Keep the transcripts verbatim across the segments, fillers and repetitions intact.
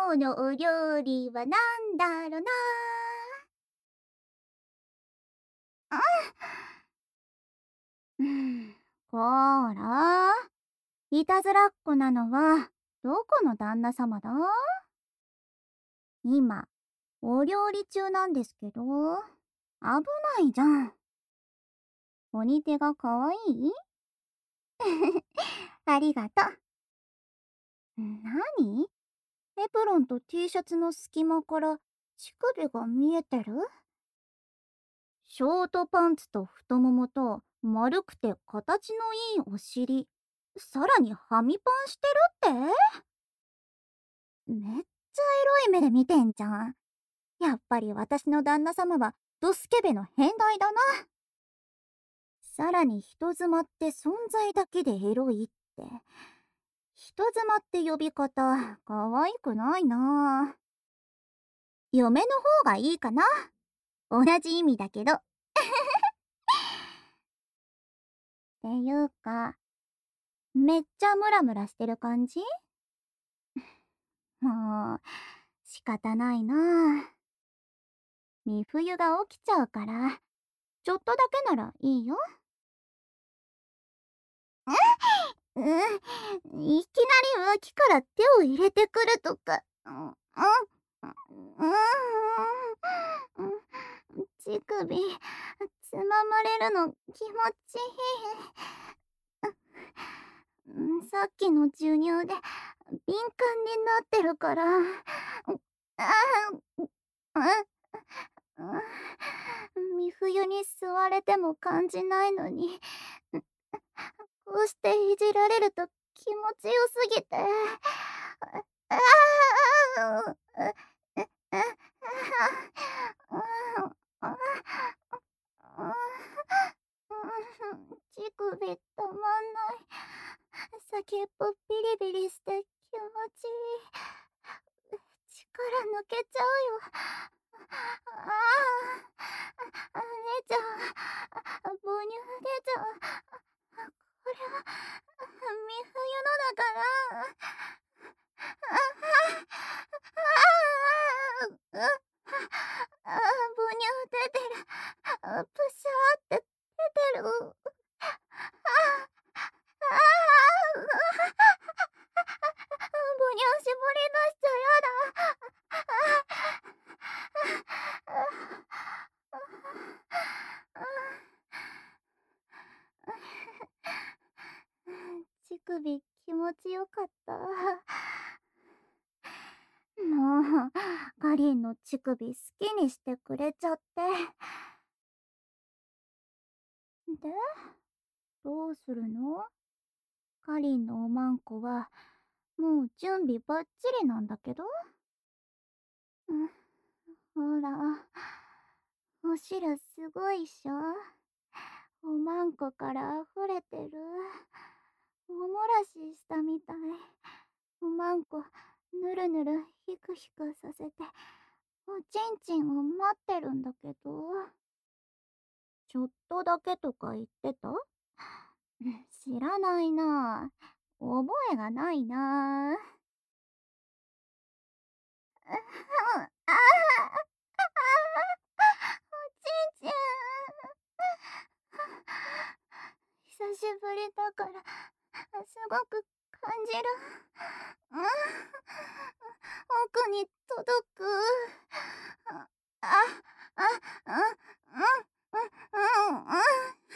今日のお料理はなんだろな。うん、こら、いたずらっ子なのはどこの旦那様だ？今、お料理中なんですけど、危ないじゃん。お煮手がかわいい？ありがとう。なに？エプロンと T シャツの隙間から乳首が見えてる？ショートパンツと太ももと丸くて形のいいお尻、さらにはみパンしてるって？めっちゃエロい目で見てんじゃん。やっぱり私の旦那様はドスケベの変態だな。さらに人妻って存在だけでエロいって。人妻って呼び方、可愛くないな。嫁の方がいいかな。同じ意味だけど。っていうか、めっちゃムラムラしてる感じ？もう、仕方ないな。み冬が起きちゃうから、ちょっとだけならいいよ。うん、いきなり脇から手を入れてくるとか、うん、うん、うん、乳首、つままれるの気持ちいい。うん、さっきの授乳で敏感になってるから、ああ、うん、み冬に吸われても感じないのに、こうしていじられると気持ちよすぎて、ああ、乳首たまんない。先っぽビリビリして気持ちいい。力抜けちゃうよ。ああ、姉ちゃん、母乳出ちゃう。これは、み冬のだから。ああ、ああ、母乳出てる。プシャーって出てる。ああ、ああ、母乳絞り出しちゃやだ。乳首気持ちよかった。もう、かりんの乳首好きにしてくれちゃって。で、どうするの？かりんのおまんこは、もう準備ばっちりなんだけど。うん、ほら、お汁すごいっしょ。おまんこから溢れてる。おもらししたみたい。おまんこ、ぬるぬるひくひくさせて、おちんちんを待ってるんだけど。ちょっとだけとか言ってた？知らないな。覚えがないな。ああ、おちんちん。久しぶりだから、すごく感じる。うん、奥に届く。あ、あ、あ、うん、うん、うん、うん、うん、あ、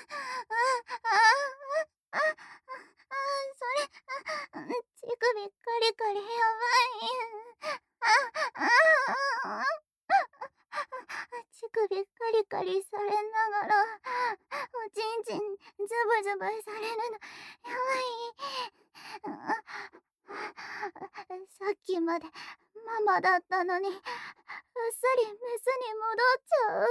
あ、あ、それ、あ、乳首カリカリやばい。あ、あ、あ、乳首カリカリされながら、おちんちんズブズブされるの、やばい。あ、さっきまでママだったのに、うっすりメスに戻っちゃう。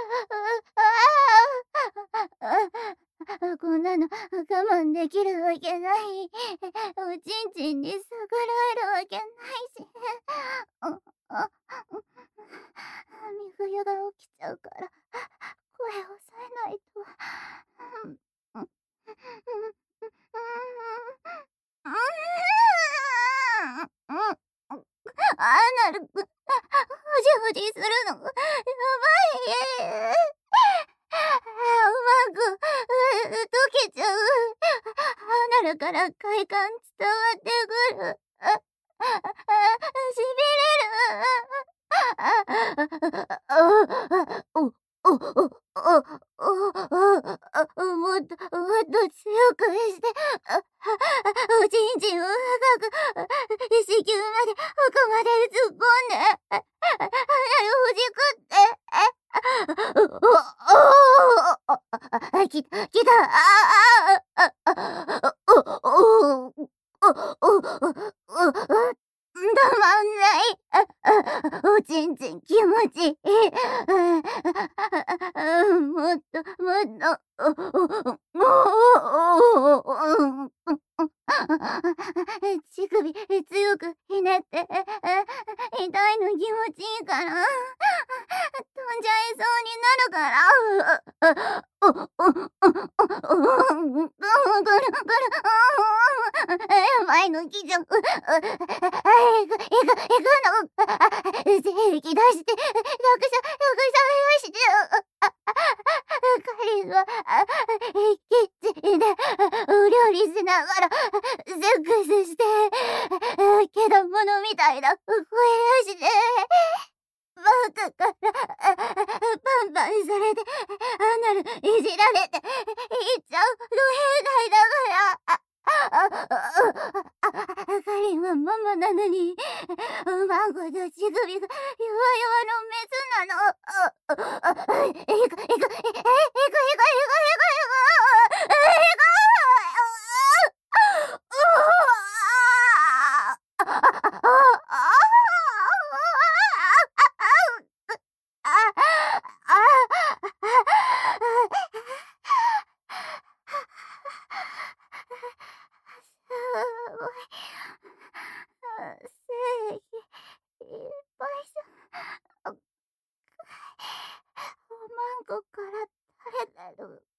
ああ、こんなの我慢できるわけない。おちんちんに逆らえるわけないし。あ、あ、み冬が起きちゃうから、声抑えないと。うん、うん、うん、うん、うん、うん、 アナル、ふじふじするの、やばい。うまく、う、溶けちゃう。アナルから快感伝わってくる。あ、あ、しびれる。あ、お、お、お、お、お、お、もっと、もっと強くして、あ、おちんちんを深く、子宮まで、奥まで突っ込んで、あ、あ、あ、ほじくって、お、お、お、あ、き、きた、あ、あ、あ、あ、お、お、お、お、お、たまんない。あ、あ、おちんちん気持ちいい。もっと、もっと、お、お、お、お、お、乳首強くひねって、痛いの気持ちいいから、飛んじゃいそうになるから、お、お、お、お、お、ぐるぐる、やばいのきちゃう。いく、いく、いくの、正気出して、役者、役者目指して、彼は、キッチンで、お料理しながら、セックスして、けど物みたいな声出して、バカから、パンパンされて、アナルいじられて、いっちゃうの変態だから、彼はママなのに、マゴと乳首が弱々のメスなの。いく、いく、いく、いく、いく、いく、いく、いく、いく、いく、正義いっぱいじゃ。おまんこから垂れてる。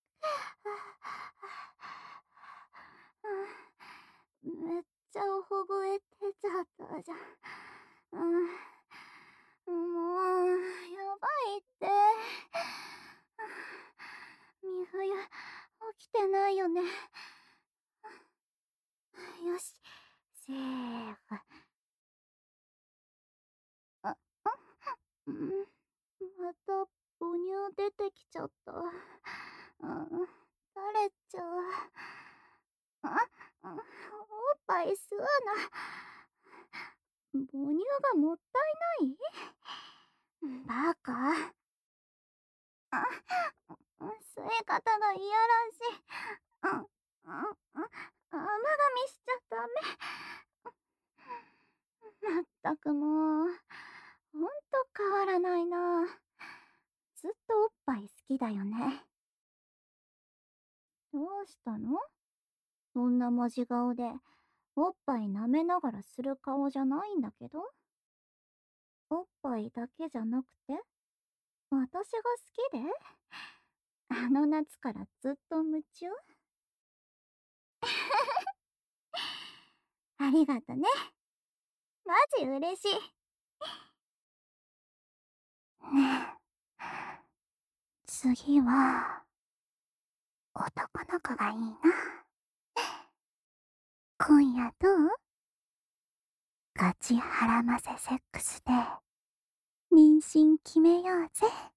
めっちゃ覚えてちゃったじゃん。うん、もう、やばいって。み冬、起きてないよね。よし、セーフ。あ、うん、また母乳出てきちゃった。うん、垂れちゃう。あ、うん、おっぱい吸うな。母乳がもったいない？バカ。あ、吸い方がいやらしい。うん、うん、うん、甘噛みしちゃダメ。まったくもう、ほんと変わらないな。ずっとおっぱい好きだよね。どうしたの？そんなマジ顔で、おっぱい舐めながらする顔じゃないんだけど。おっぱいだけじゃなくて、私が好きで？あの夏からずっと夢中？ありがとね。マジ嬉しい。ねえ、次は、男の子がいいな。今夜どう？ガチハラマセセックスで、妊娠決めようぜ。